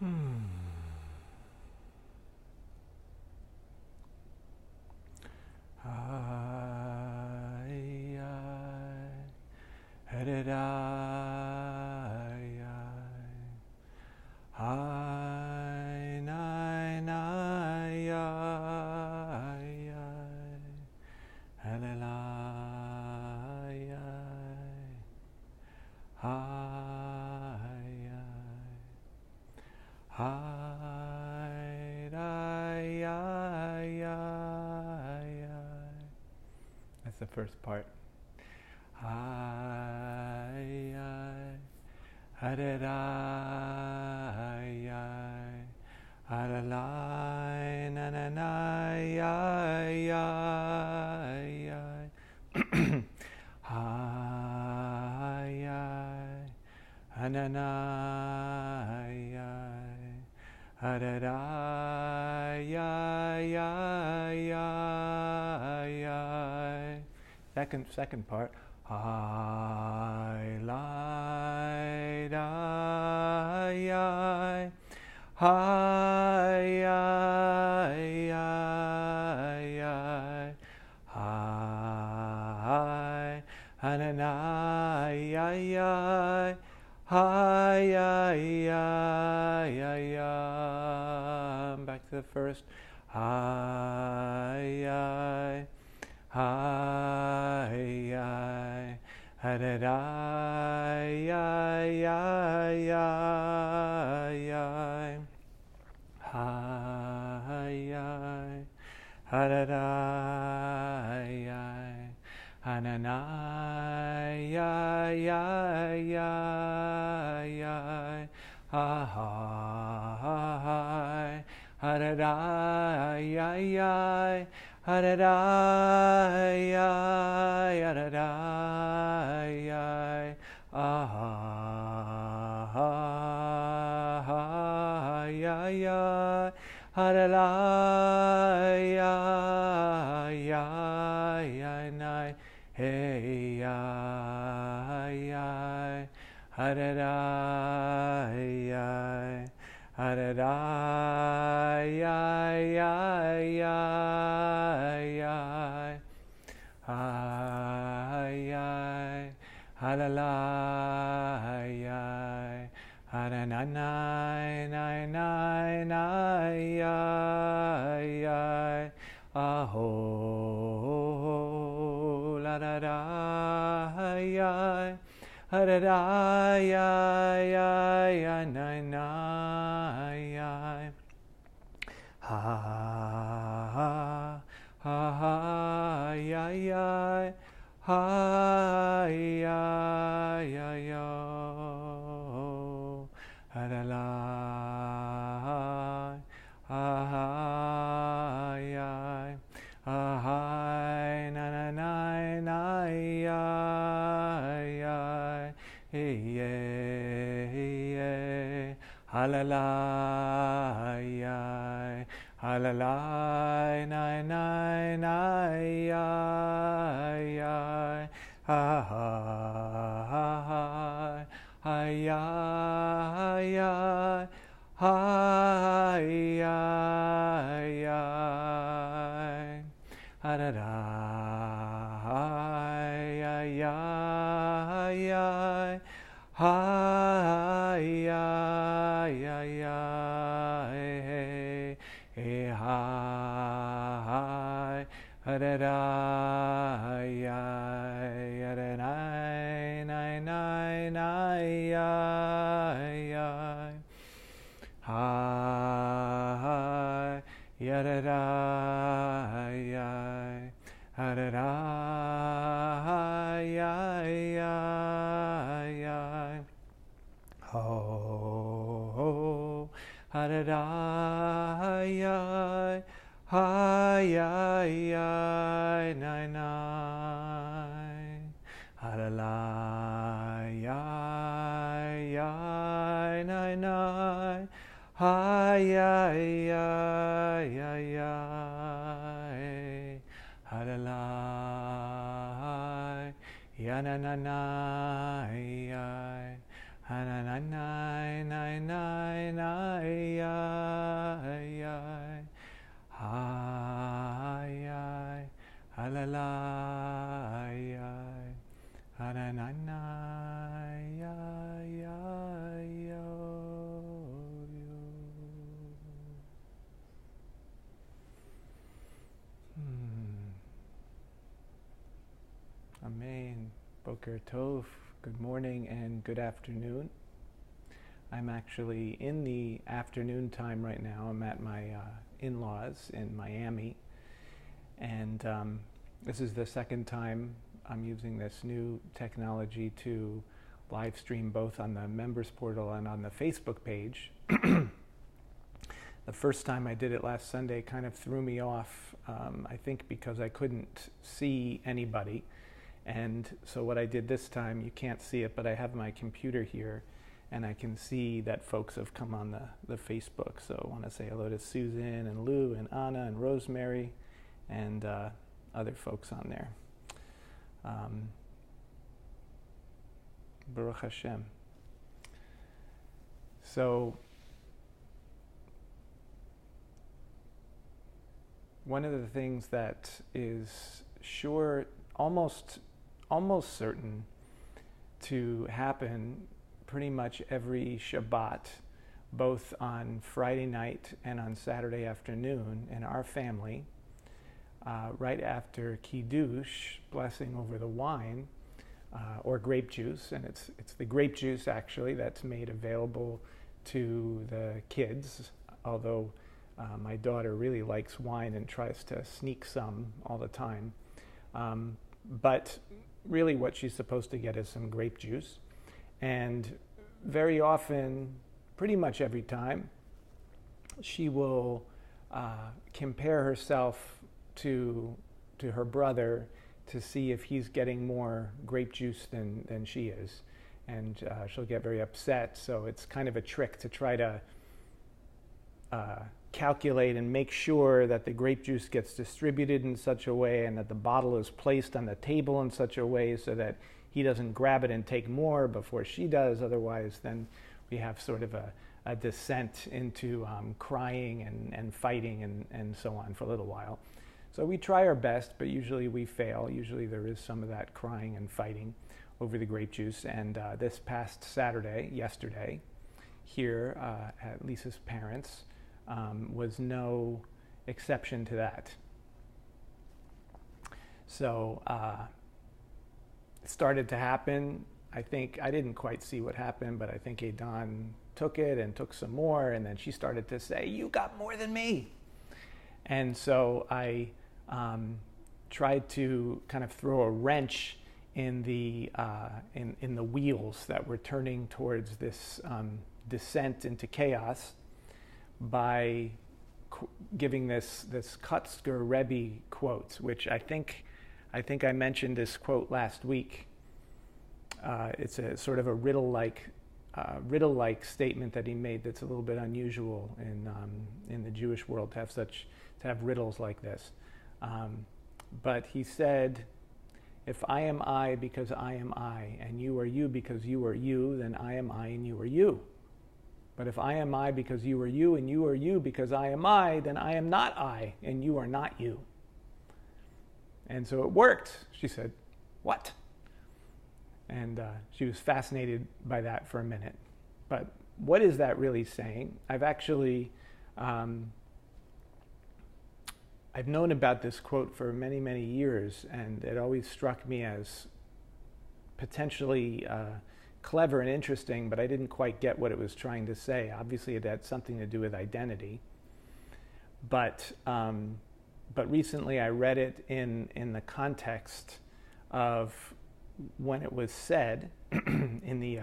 Hmm. Ay, ay, headed ay, ay, nine, ay, ay, headed ay, ay, ay, ay, ay. That's the first part. Ay, ay, hadad, ay, ay, hadalai, nananai, ay, ay, ay. Ay, ay, hananai, ay, hadad, ay, ay, ay, ay, ay. Second part. I light, I, I, and I, back to the first. I, hadad, ay, ay, ay, ay, ay, hadad, ay, ay, hananai, ay, ay, ay, ay, hadad, ay, ay, ay, hadad, ay, ay, hadad, ay, ay, ay, ay, hadad, ay, ay, ay, nai, hey, ay, ay, hadad, ay, ay, hadad, ay, ay, ay, ay, ay, halalai, ay, hadananai, nai, nai, nai, ay, aho, la da da, ay, da da, ay, nai, nai, ha, ha, ha, ay, ay, oh, hadalai, ay, na, na, nai, nai, halalai, halalai, nai, nai, nai, ha, ha, ay, ay, ay, hadada, ay, ay, hey, hi, hadada, nai, nai, nai, nai, hi, yadada, hadada, ho, hadada, nai, nai, halalai, nai, nai, halalai, yananai, hananai, nai, nai, nai, Boker Tov, good morning and good afternoon. I'm actually in the afternoon time right now. I'm at my in-laws in Miami, and this is the second time I'm using this new technology to live stream both on the members portal and on the Facebook page. The first time I did it last Sunday kind of threw me off, I think because I couldn't see anybody. And so what I did this time, you can't see it, but I have my computer here and I can see that folks have come on the Facebook. So I want to say hello to Susan and Lou and Anna and Rosemary and other folks on there. Baruch Hashem. So one of the things that is sure, almost certain to happen pretty much every Shabbat, both on Friday night and on Saturday afternoon in our family, right after Kiddush, blessing over the wine, or grape juice, and it's the grape juice actually that's made available to the kids, although my daughter really likes wine and tries to sneak some all the time. But really what she's supposed to get is some grape juice. And very often, pretty much every time, she will compare herself to her brother to see if he's getting more grape juice than she is. And she'll get very upset. So it's kind of a trick to try to calculate and make sure that the grape juice gets distributed in such a way and that the bottle is placed on the table in such a way so that he doesn't grab it and take more before she does. Otherwise, then we have sort of a descent into crying and fighting and so on for a little while. So we try our best, but usually we fail. Usually there is some of that crying and fighting over the grape juice. And this past Saturday, yesterday, here at Lisa's parents', was no exception to that. So it started to happen. I think I didn't quite see what happened, but I think Adon took it and took some more, and then she started to say, "You got more than me." And so I tried to kind of throw a wrench in the wheels that were turning towards this descent into chaos by giving this Kotzker Rebbe quote, which I think I mentioned this quote last week. It's a sort of a riddle-like statement that he made that's a little bit unusual in the Jewish world to have riddles like this. But he said, "If I am I because I am I, and you are you because you are you, then I am I and you are you. But if I am I because you are you and you are you because I am I, then I am not I and you are not you." And so it worked. She said, "What?" And she was fascinated by that for a minute. But what is that really saying? I've actually, I've known about this quote for many, many years, and it always struck me as potentially clever and interesting, but I didn't quite get what it was trying to say. Obviously, it had something to do with identity. But recently I read it in the context of when it was said in the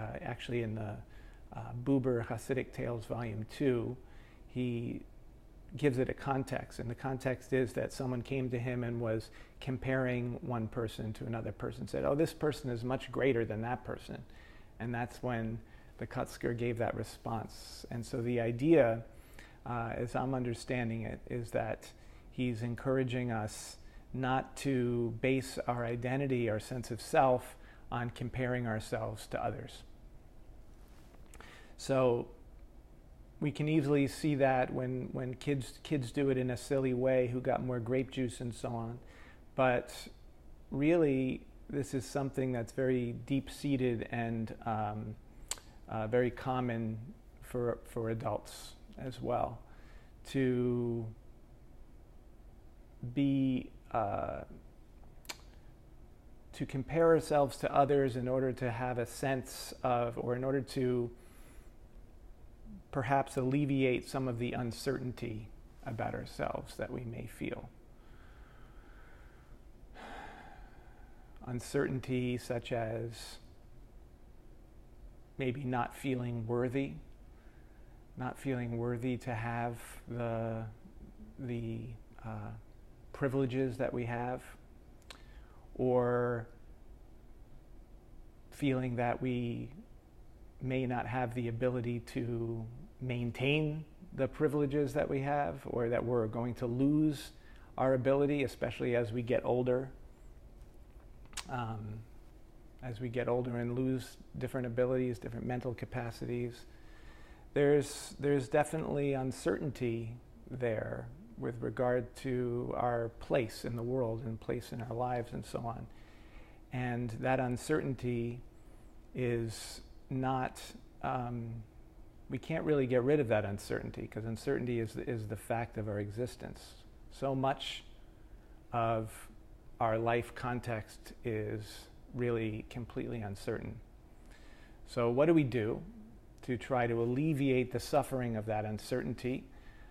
Buber Hasidic Tales Volume 2. He gives it a context, and the context is that someone came to him and was comparing one person to another person, said, "Oh, this person is much greater than that person." And that's when the Kotzker gave that response. And so the idea, as I'm understanding it, is that he's encouraging us not to base our identity, our sense of self, on comparing ourselves to others. So we can easily see that when kids do it in a silly way, who got more grape juice and so on. But really, this is something that's very deep-seated and very common for adults as well, to be to compare ourselves to others in order to have a sense of, or in order to perhaps alleviate some of the uncertainty about ourselves that we may feel. Uncertainty such as maybe not feeling worthy to have the privileges that we have, or feeling that we may not have the ability to maintain the privileges that we have, or that we're going to lose our ability, especially as we get older. As we get older and lose different abilities, different mental capacities, there's definitely uncertainty there with regard to our place in the world and place in our lives and so on. And that uncertainty is not, we can't really get rid of that uncertainty, because uncertainty is the fact of our existence. So much of our life context is really completely uncertain. So what do we do to try to alleviate the suffering of that uncertainty?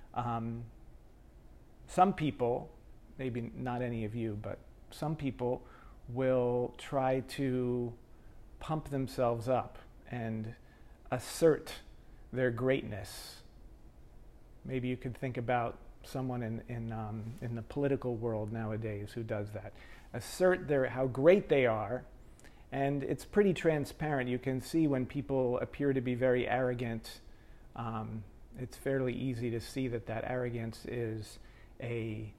Some people, maybe not any of you, but some people will try to pump themselves up and assert their greatness. Maybe you could think about someone in the political world nowadays who does that. Assert how great they are, and it's pretty transparent. You can see when people appear to be very arrogant. It's fairly easy to see that arrogance is a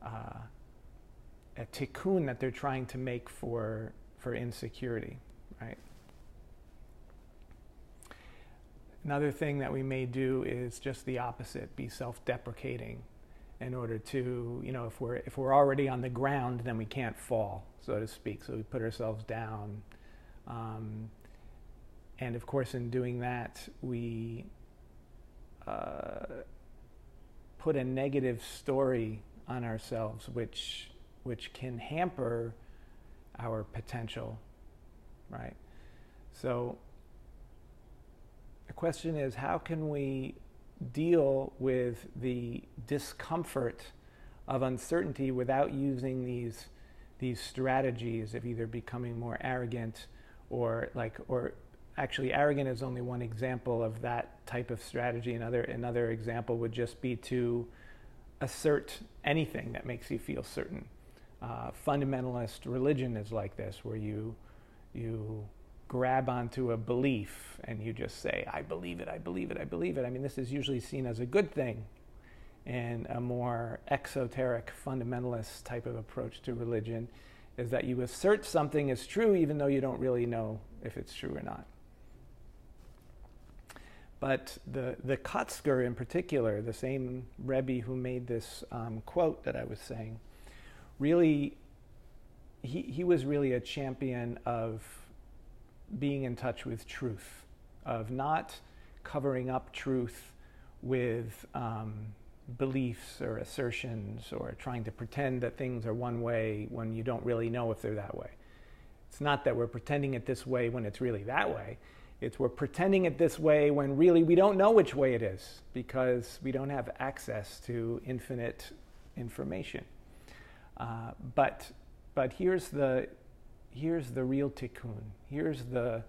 tikkun that they're trying to make for insecurity, right? Another thing that we may do is just the opposite, be self-deprecating, in order to, if we're already on the ground, then we can't fall, so to speak. So we put ourselves down. And of course, in doing that, we put a negative story on ourselves, which can hamper our potential, right? So the question is, how can we deal with the discomfort of uncertainty without using these strategies of either becoming more arrogant, or actually arrogant is only one example of that type of strategy. Another example would just be to assert anything that makes you feel certain. Fundamentalist religion is like this, where you grab onto a belief and you just say, I believe it, I believe it, I believe it. I mean, this is usually seen as a good thing in a more exoteric fundamentalist type of approach to religion, is that you assert something is true even though you don't really know if it's true or not. But the Kotzker in particular, the same Rebbe who made this quote that I was saying, really, he was really a champion of being in touch with truth, of not covering up truth with beliefs or assertions, or trying to pretend that things are one way when you don't really know if they're that way. It's not that we're pretending it this way when it's really that way. It's we're pretending it this way when really we don't know which way it is, because we don't have access to infinite information. But here's the real tikkun. Here's the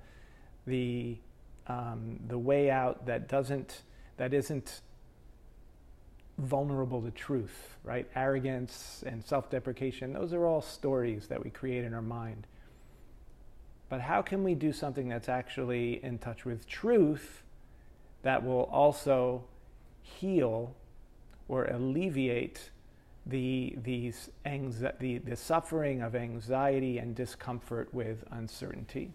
way out that isn't vulnerable to truth, right? Arrogance and self-deprecation, those are all stories that we create in our mind. But how can we do something that's actually in touch with truth that will also heal or alleviate the suffering of anxiety and discomfort with uncertainty?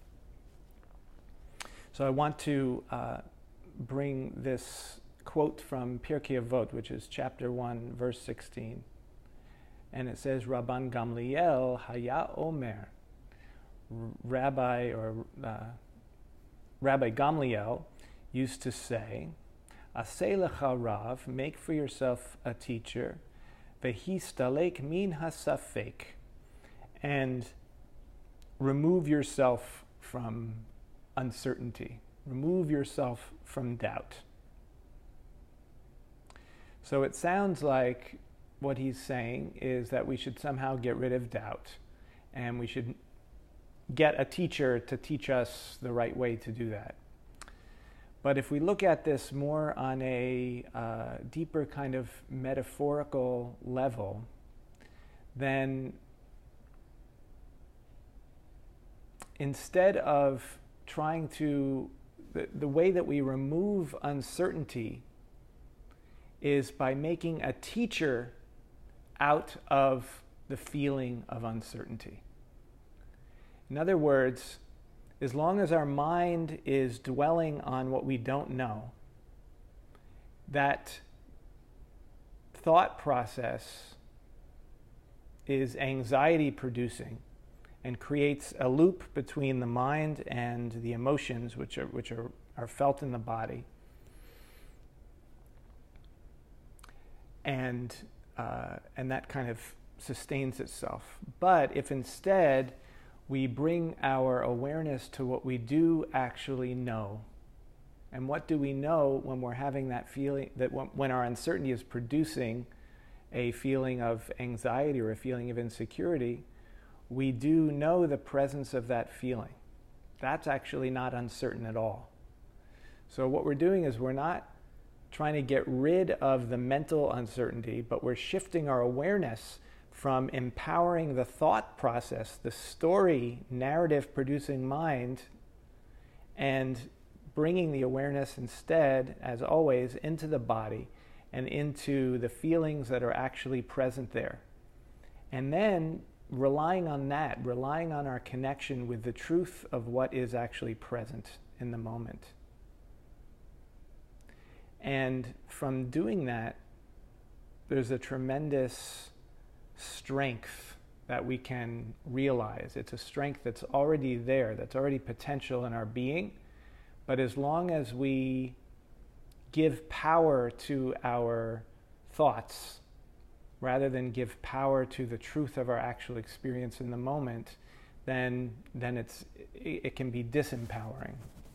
So I want to bring this quote from Pirkei Avot, which is chapter 1, verse 16. And it says, Rabban Gamliel haya omer. Rabbi Gamliel used to say, Aseh lecha rav, make for yourself a teacher, vehistalek min hasafek, and remove yourself from uncertainty. Remove yourself from doubt. So it sounds like what he's saying is that we should somehow get rid of doubt, and we should get a teacher to teach us the right way to do that. But if we look at this more on a deeper kind of metaphorical level, then instead of trying to, the way that we remove uncertainty is by making a teacher out of the feeling of uncertainty. In other words, as long as our mind is dwelling on what we don't know, that thought process is anxiety producing and creates a loop between the mind and the emotions which are felt in the body. And that kind of sustains itself. But if instead we bring our awareness to what we do actually know, and what do we know when we're having that feeling, that when our uncertainty is producing a feeling of anxiety or a feeling of insecurity, we do know the presence of that feeling. That's actually not uncertain at all. So what we're doing is we're not trying to get rid of the mental uncertainty, but we're shifting our awareness from empowering the thought process, the story, narrative producing mind, and bringing the awareness instead, as always, into the body and into the feelings that are actually present there. And then relying on that, relying on our connection with the truth of what is actually present in the moment. And from doing that, there's a tremendous strength that we can realize. It's a strength that's already there, that's already potential in our being. But as long as we give power to our thoughts, rather than give power to the truth of our actual experience in the moment, then it can be disempowering.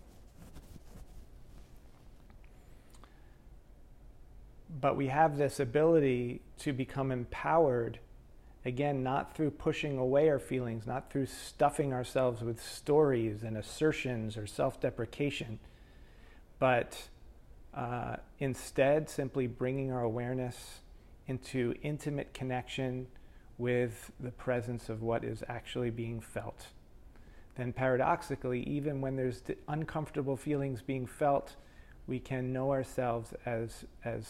But we have this ability to become empowered, again, not through pushing away our feelings, not through stuffing ourselves with stories and assertions or self-deprecation, but instead simply bringing our awareness into intimate connection with the presence of what is actually being felt. Then paradoxically, even when there's uncomfortable feelings being felt, we can know ourselves as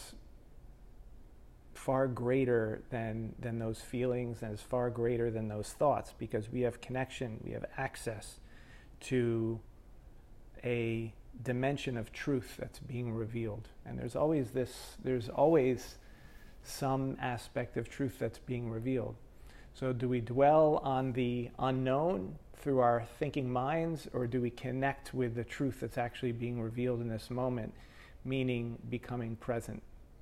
far greater than those feelings, and as far greater than those thoughts, because we have connection, we have access to a dimension of truth that's being revealed. And there's always some aspect of truth that's being revealed. So do we dwell on the unknown through our thinking minds, or do we connect with the truth that's actually being revealed in this moment, meaning becoming present?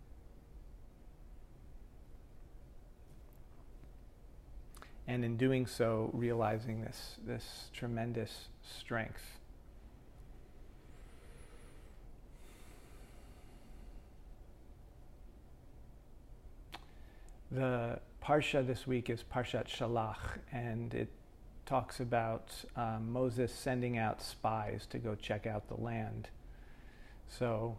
And in doing so, realizing this tremendous strength. The Parsha this week is Parshat Shalach, and it talks about Moses sending out spies to go check out the land. So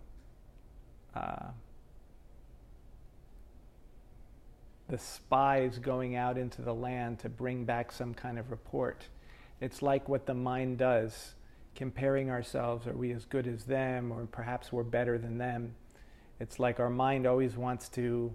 the spies going out into the land to bring back some kind of report. It's like what the mind does, comparing ourselves. Are we as good as them, or perhaps we're better than them? It's like our mind always wants to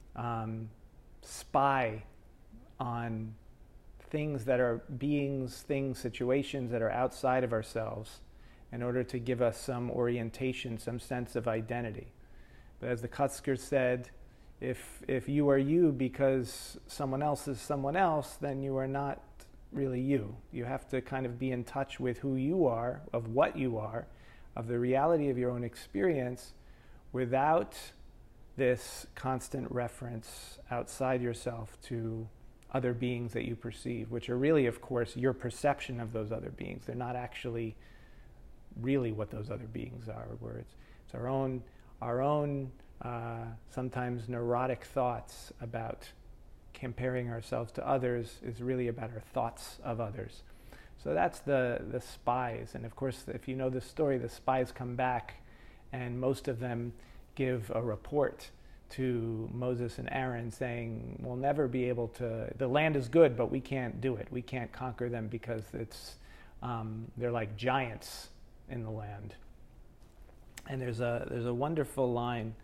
spy on things that are beings, things, situations that are outside of ourselves in order to give us some orientation, some sense of identity. But as the Kotzker said, if you are you because someone else is someone else, then you are not really you. You have to kind of be in touch with who you are, of what you are, of the reality of your own experience, without this constant reference outside yourself to other beings that you perceive, which are really, of course, your perception of those other beings. They're not actually really what those other beings are. Where it's our own sometimes neurotic thoughts about comparing ourselves to others is really about our thoughts of others. So that's the spies. And of course, if you know the story, the spies come back and most of them give a report to Moses and Aaron saying, we'll never be able to, the land is good, but we can't do it. We can't conquer them because they're like giants in the land. And there's a wonderful line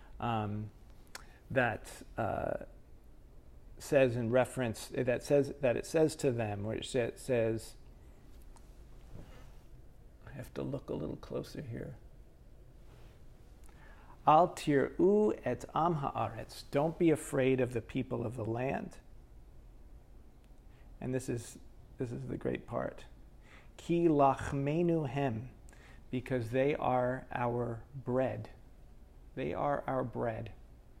that says in reference, that it says to them, where it says, I have to look a little closer here. Al tir'u et am ha'aretz. Don't be afraid of the people of the land. And this is the great part. Ki lachmenu hem, because they are our bread. They are our bread.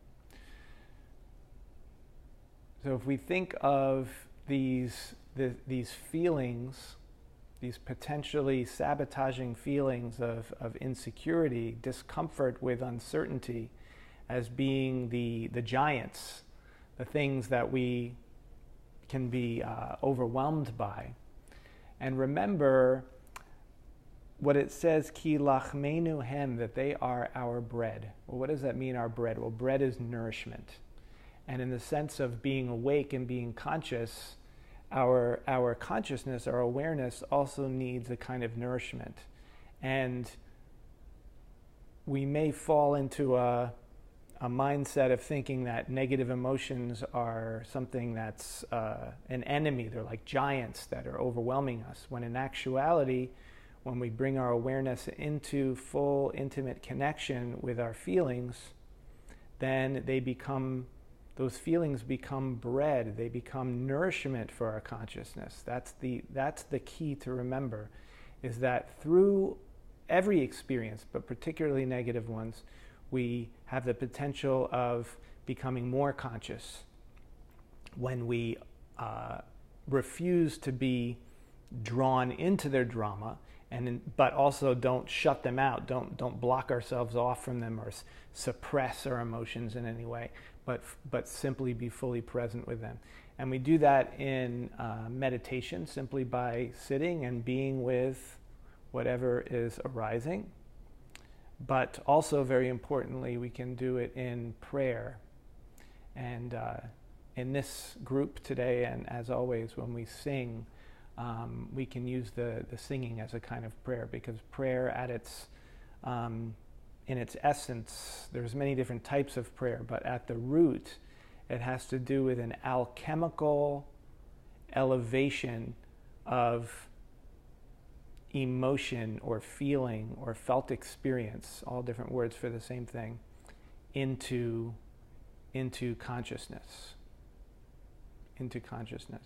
So if we think of these feelings, these potentially sabotaging feelings of insecurity, discomfort with uncertainty, as being the giants, the things that we can be overwhelmed by. And remember what it says, ki lachmenu hem, that they are our bread. Well, what does that mean, our bread? Well, bread is nourishment. And in the sense of being awake and being conscious, our consciousness, our awareness also needs a kind of nourishment. And we may fall into a mindset of thinking that negative emotions are something that's an enemy. They're like giants that are overwhelming us. When in actuality, when we bring our awareness into full, intimate connection with our feelings, then those feelings become bread. They become nourishment for our consciousness. That's the key to remember, is that through every experience, but particularly negative ones, we have the potential of becoming more conscious when we refuse to be drawn into their drama, but also don't shut them out, don't block ourselves off from them or suppress our emotions in any way, but simply be fully present with them. And we do that in meditation, simply by sitting and being with whatever is arising. But also, very importantly, we can do it in prayer. And in this group today, and as always, when we sing, we can use the singing as a kind of prayer, because prayer in its essence, there's many different types of prayer, but at the root, it has to do with an alchemical elevation of emotion or feeling or felt experience, all different words for the same thing, into consciousness. Into consciousness.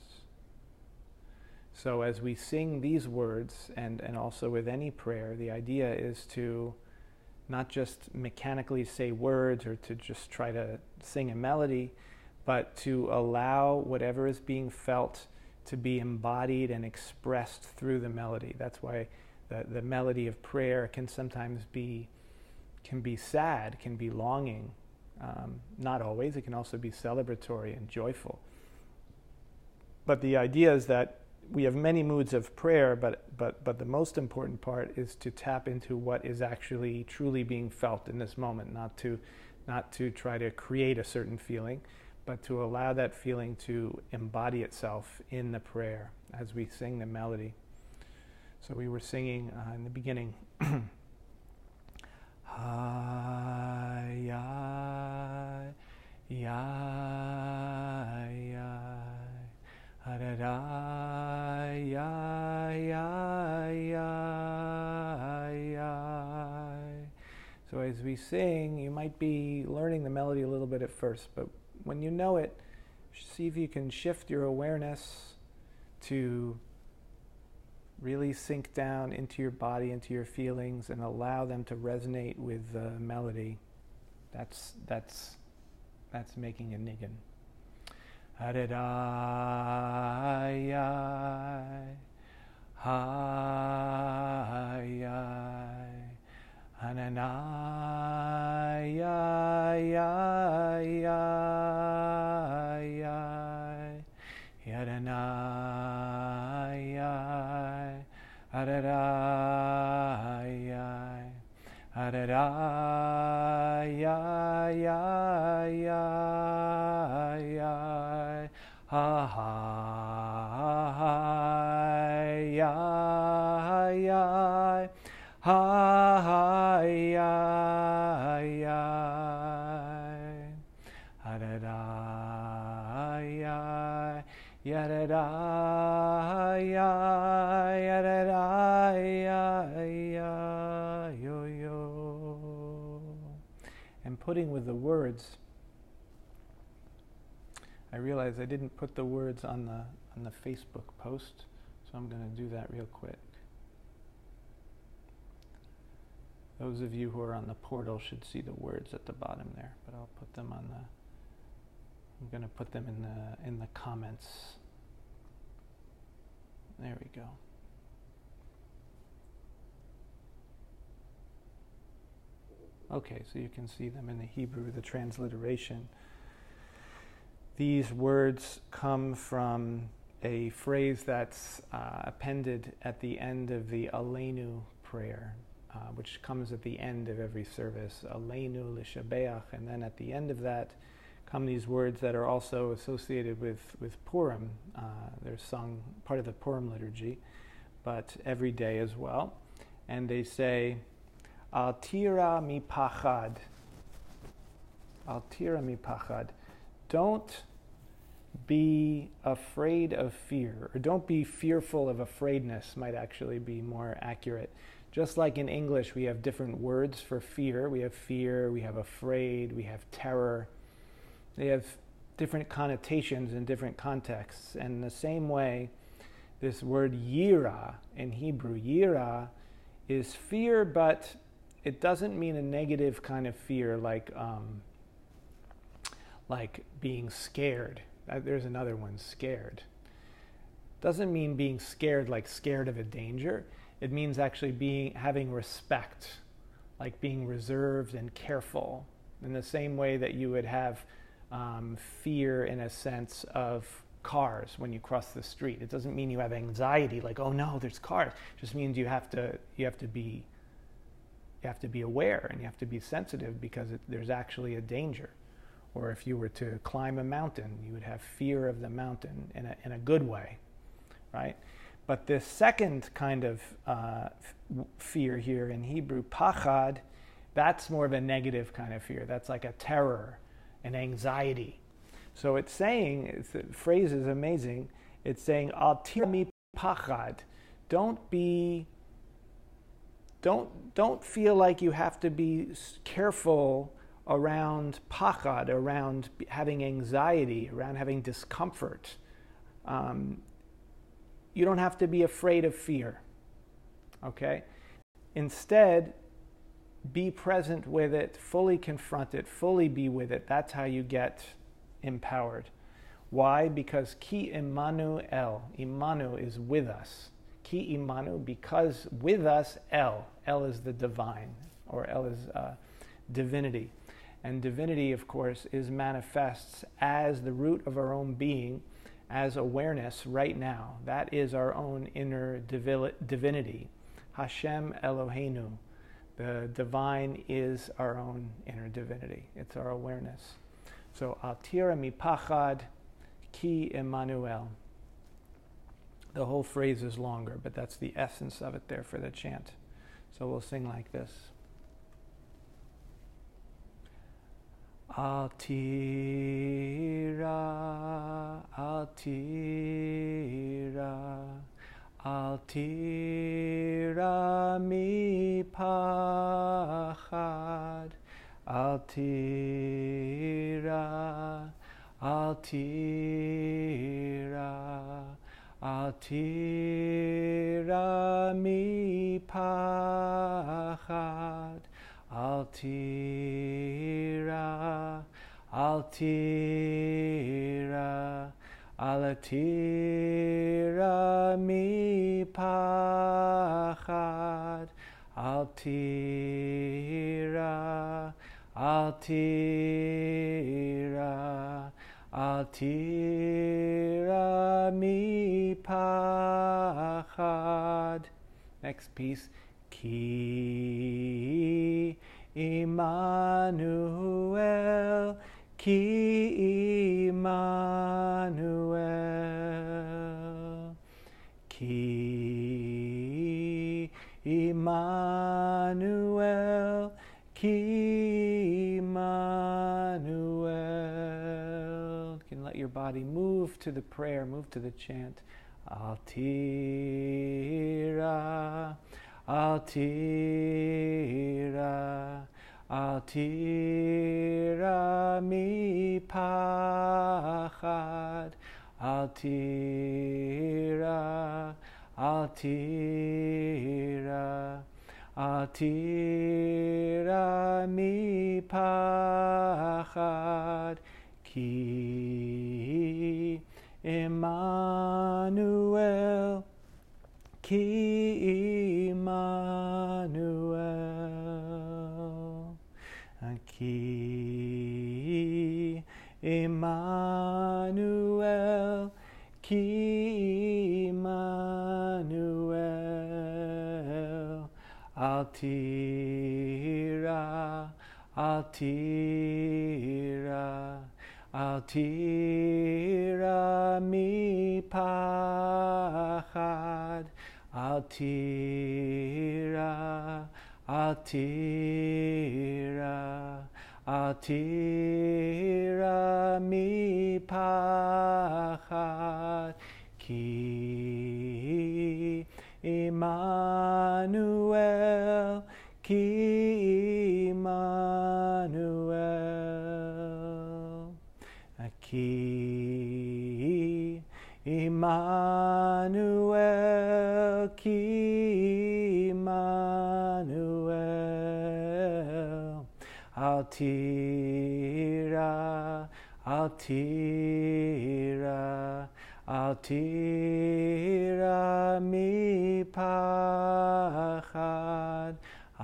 So as we sing these words, and also with any prayer, the idea is to not just mechanically say words or to just try to sing a melody, but to allow whatever is being felt to be embodied and expressed through the melody. That's why the melody of prayer can sometimes be sad, can be longing. Not always. It can also be celebratory and joyful. But the idea is that we have many moods of prayer, but the most important part is to tap into what is actually truly being felt in this moment, not to try to create a certain feeling, but to allow that feeling to embody itself in the prayer as we sing the melody. So we were singing in the beginning, So as we sing, you might be learning the melody a little bit at first, but when you know it, see if you can shift your awareness to really sink down into your body, into your feelings, and allow them to resonate with the melody. That's making a nigun. Adadai, Hayai, Hananai, Yadanai, Adadai, Adadai, ha ha and putting with the words. I realize I didn't put the words on the Facebook post, so I'm going to do that real quick. Those of you who are on the portal should see the words at the bottom there, but I'll put them on the. I'm going to put them in the comments. There we go. Okay, so you can see them in the Hebrew, the transliteration. These words come from a phrase that's appended at the end of the Aleinu prayer, which comes at the end of every service, Aleinu l'shabeach, and then at the end of that come these words that are also associated with Purim. They're sung part of the Purim liturgy, but every day as well. And they say, Al tira mi pachad. Al tira mi pachad. Don't be afraid of fear, or don't be fearful of afraidness, might actually be more accurate. Just like in English, we have different words for fear. We have fear, we have afraid, we have terror. They have different connotations in different contexts. And in the same way, this word yira in Hebrew, yira, is fear, but it doesn't mean a negative kind of fear like being scared. There's another one, scared. Doesn't mean being scared like scared of a danger. It means actually having respect, like being reserved and careful, in the same way that you would have fear in a sense of cars when you cross the street. It doesn't mean you have anxiety, like, oh no, there's cars. It just means you have to be aware, and you have to be sensitive because there's actually a danger. Or if you were to climb a mountain, you would have fear of the mountain in a good way, right? But this second kind of fear here in Hebrew, pachad, that's more of a negative kind of fear. That's like a terror, an anxiety. So it's saying, the phrase is amazing, it's saying, al tira mi pachad. Don't feel like you have to be careful around pachad, around having anxiety, around having discomfort. You don't have to be afraid of fear, okay? Instead, be present with it, fully confront it, fully be with it. That's how you get empowered. Why? Because ki imanu el. Imanu is with us. Ki imanu, because with us el. El is the divine, or El is divinity. And divinity, of course, is manifests as the root of our own being, as awareness right now. That is our own inner divinity. Hashem Eloheinu. The divine is our own inner divinity. It's our awareness. So, al tira mi pachad ki Emmanuel. The whole phrase is longer, but that's the essence of it there for the chant. So we'll sing like this. Al tira, al tira, al tira mi pachad, al tira, al tira, al tira mi pachad. Al tira, al tira, Altira mi pachad. Altira, altira, altira mi pachad. Next piece. Ki Immanuel, Ki Immanuel, Ki Immanuel, Ki Immanuel. You can let your body move to the prayer, move to the chant. Altira, altira, altira mi pachad. Altira, altira, altira mi pachad. Ki Immanuel, Ki Immanuel, Ki Immanuel, Ki Immanuel, altira, altira, altira mi pachad. Altira, altira, altira mi pachad. Ki Immanuel, Ki Immanuel, Ki Immanuel, Ki Immanuel, altira, altira, altira mi pachad.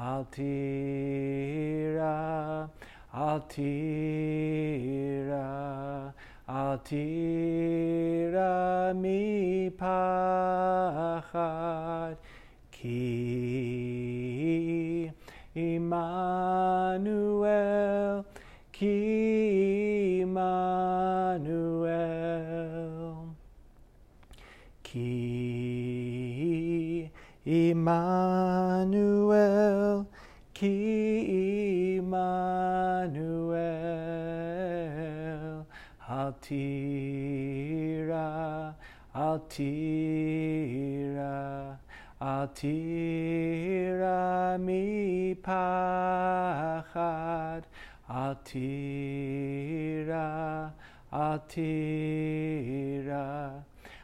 Altira, altira, altira mi pachad. Ki Immanuel, Ki Immanuel, Ki Immanuel, Ki Immanuel, altira, altira, altira mi pachad. Altira, altira,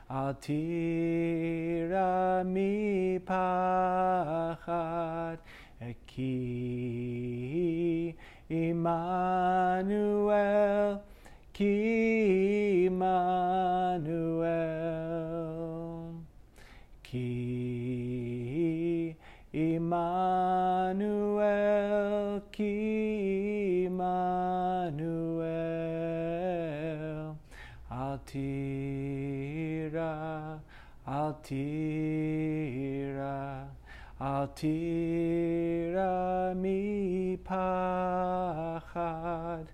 altira mi pachad. Ki Immanuel, Ki Immanuel, Ki Immanuel, Ki Immanuel, altira, altira, altira mi pachad.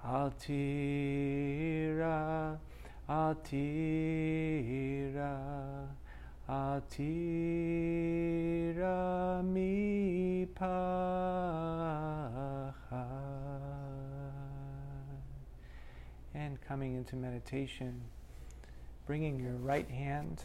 Altira, altira, altira mi pachad. And coming into meditation, bringing your right hand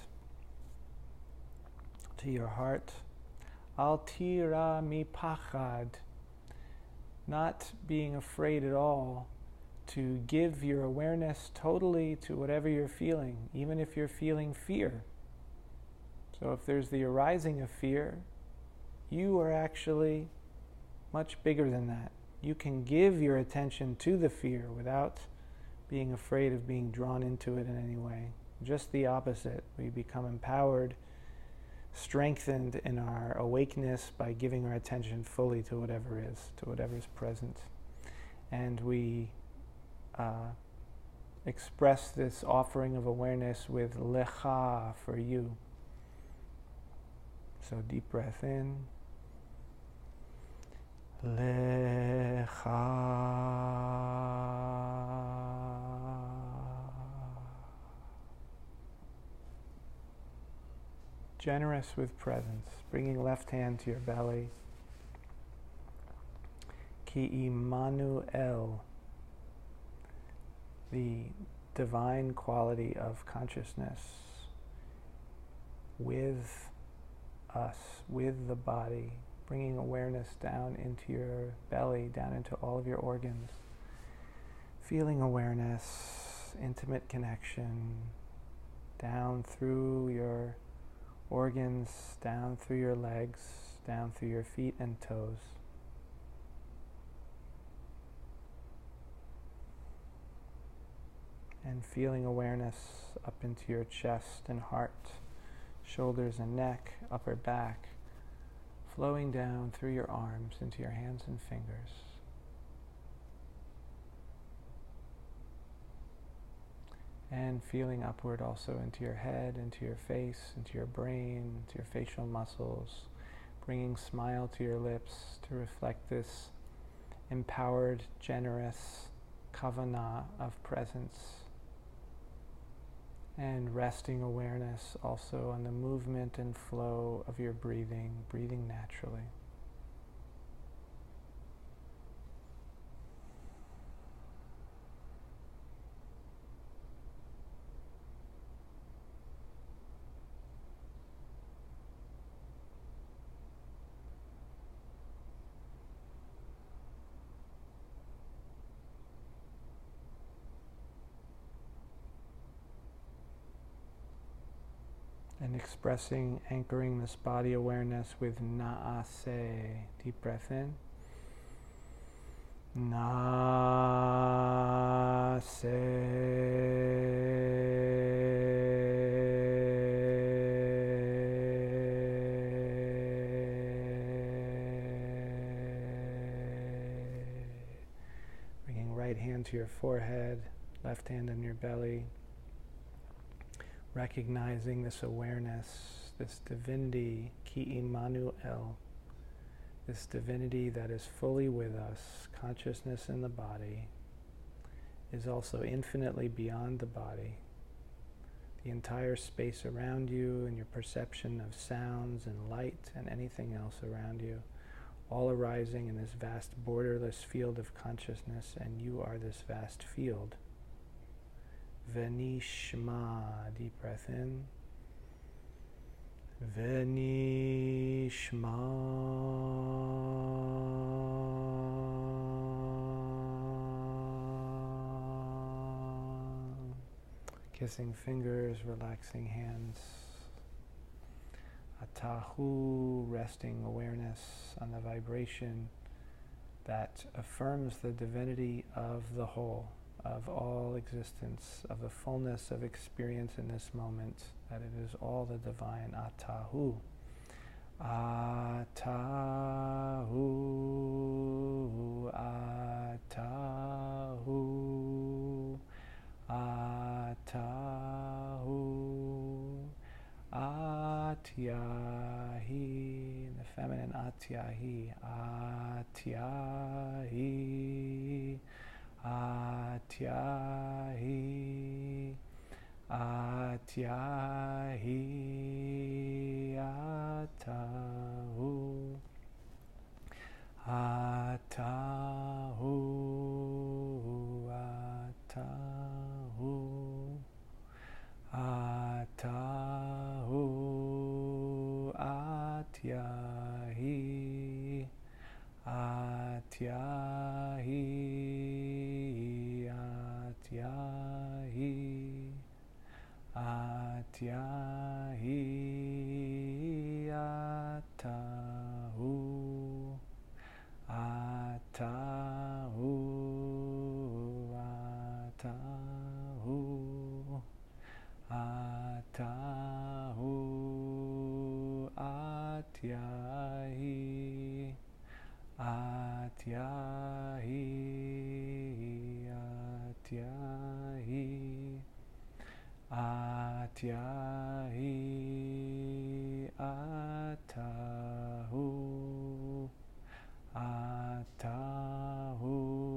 to your heart. Altira mi pachad. Not being afraid at all, to give your awareness totally to whatever you're feeling, even if you're feeling fear. So if there's the arising of fear, you are actually much bigger than that. You can give your attention to the fear without being afraid of being drawn into it in any way. just the opposite. We become empowered, strengthened in our awakeness by giving our attention fully to whatever is present. And we express this offering of awareness with lecha, for you. So deep breath in. Lecha. Generous with presence, bringing left hand to your belly. Ki Immanuel, the divine quality of consciousness with us, with the body, bringing awareness down into your belly, down into all of your organs, feeling awareness, intimate connection, down through your organs, down through your legs, down through your feet and toes. And feeling awareness up into your chest and heart, shoulders and neck, upper back, flowing down through your arms into your hands and fingers. And feeling upward also into your head, into your face, into your brain, into your facial muscles, bringing smile to your lips to reflect this empowered, generous kavanah of presence. And resting awareness also on the movement and flow of your breathing, breathing naturally. And expressing, anchoring this body awareness with Na'aseh. Deep breath in. Bringing right hand to your forehead, left hand on your belly. Recognizing this awareness, this divinity, Ki Immanuel, this divinity that is fully with us, consciousness in the body, is also infinitely beyond the body. The entire space around you and your perception of sounds and light and anything else around you, all arising in this vast borderless field of consciousness, and you are this vast field. Venishma, deep breath in. Venishma. Kissing fingers, relaxing hands. Atahu, resting awareness on the vibration that affirms the divinity of the whole, of all existence, of the fullness of experience in this moment, that it is all the divine. Atahu. Atahu. Atahu. Atahu. Atyahi. In the feminine, Atyahi. Atyahi. Atyahi, Atyahi, Atahu, Atahu, Atahu, Atahu, Atyahi, Atyahi, Atyahi, Atyahi, Atahu, Atahu, Atahu, Atahu, Atahu, Atahu,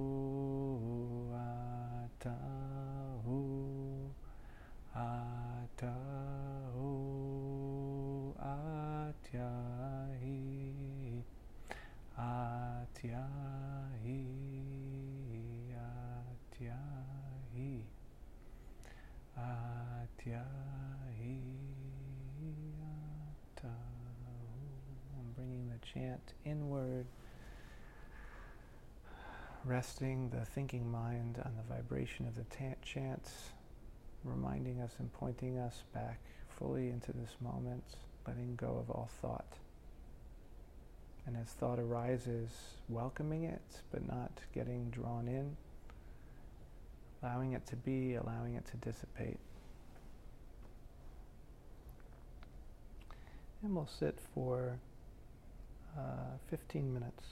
Atahu, Atahu, Atyahi, Atyahi, Atyahi, Atyahi, Atahu. I'm bringing the chant inward, resting the thinking mind on the vibration of the chants, reminding us and pointing us back fully into this moment, letting go of all thought. And as thought arises, welcoming it, but not getting drawn in, allowing it to be, allowing it to dissipate. And we'll sit for 15 minutes.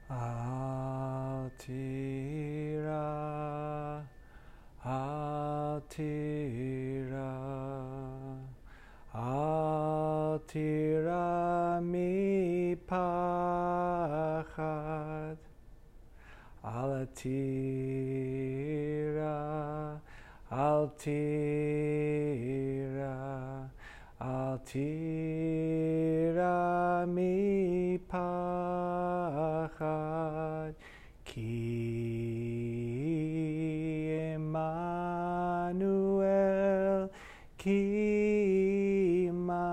Altira, altira, altira mi pachad. Altira, altira, altira mi pachad, ki Emmanuel, ki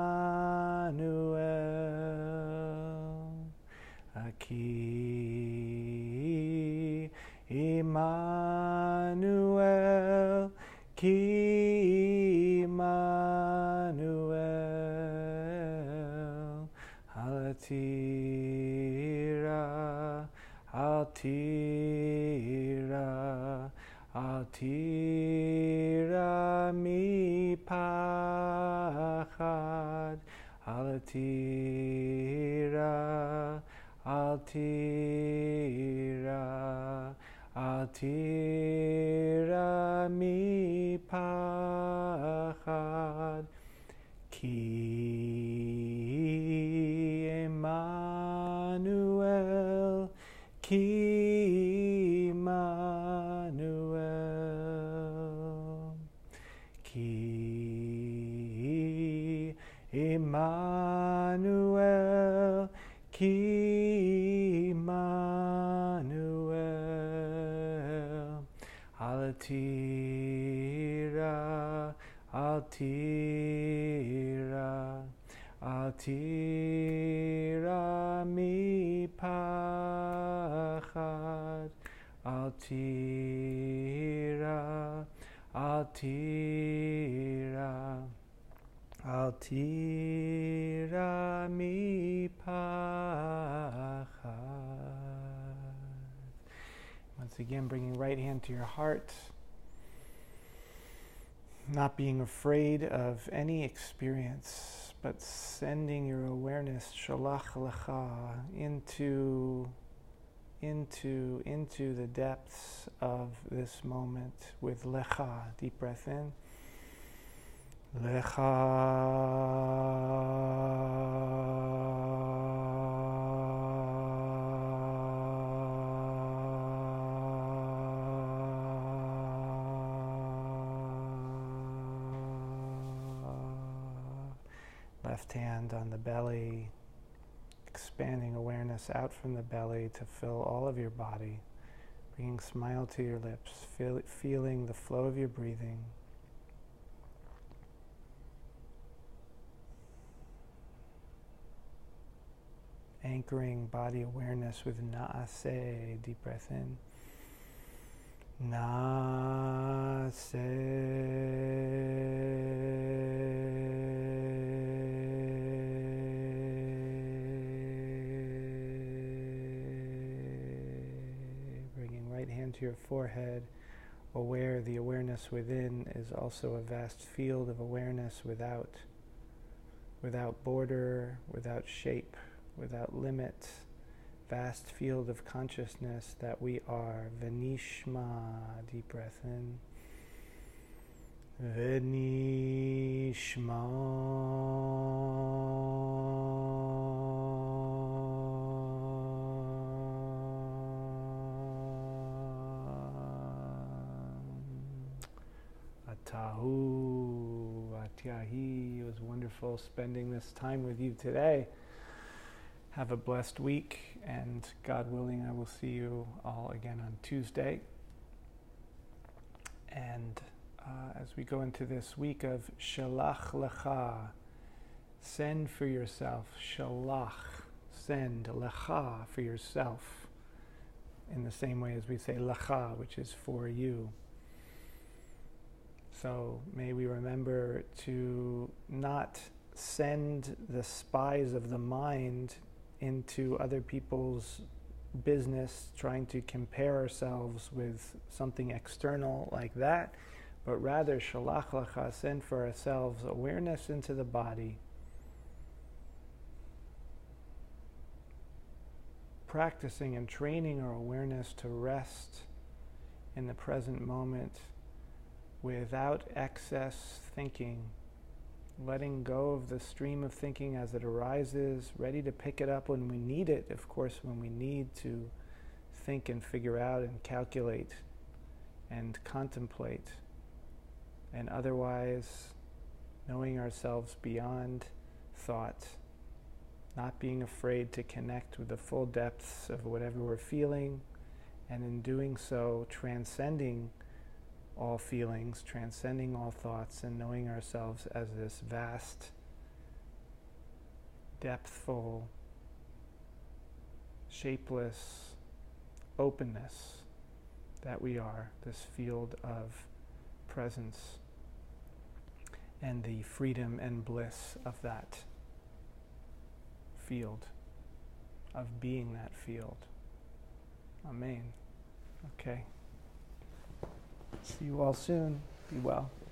Emmanuel, ki Emmanuel, ki Emmanuel, altira, altira, altira mi pachad, altira, altira, altira mi pachad, ki Emmanuel, ki Emmanuel, ki Emmanuel, ki Emmanuel, altira, altira, altira mi pachad, altira, altira, altira mi pachad. Once again, bringing right hand to your heart, not being afraid of any experience, but sending your awareness, shalach lecha, into the depths of this moment with lecha. Deep breath in. Left hand on the belly, expanding awareness out from the belly to fill all of your body, bringing smile to your lips, feeling the flow of your breathing. Anchoring body awareness with Na'aseh. Deep breath in. Bringing right hand to your forehead, aware the awareness within is also a vast field of awareness without border, without shape, without limit, vast field of consciousness that we are. Venishma, deep breath in. Venishma. Atahu, Atyahi. It was wonderful spending this time with you today. Have a blessed week, and God willing, I will see you all again on Tuesday. And as we go into this week of Shalach Lecha, send for yourself. Shalach, send. Lecha, for yourself. In the same way as we say Lecha, which is for you. So may we remember to not send the spies of the mind into other people's business, trying to compare ourselves with something external like that, but rather shalach lecha, send for ourselves awareness into the body, practicing and training our awareness to rest in the present moment without excess thinking, letting go of the stream of thinking as it arises, ready to pick it up when we need it, of course, when we need to think and figure out and calculate and contemplate, and otherwise knowing ourselves beyond thought, not being afraid to connect with the full depths of whatever we're feeling, and in doing so, transcending all feelings, transcending all thoughts, and knowing ourselves as this vast, depthful, shapeless openness that we are, this field of presence, and the freedom and bliss of that field, of being that field. Amen. Okay. See you all soon. Be well.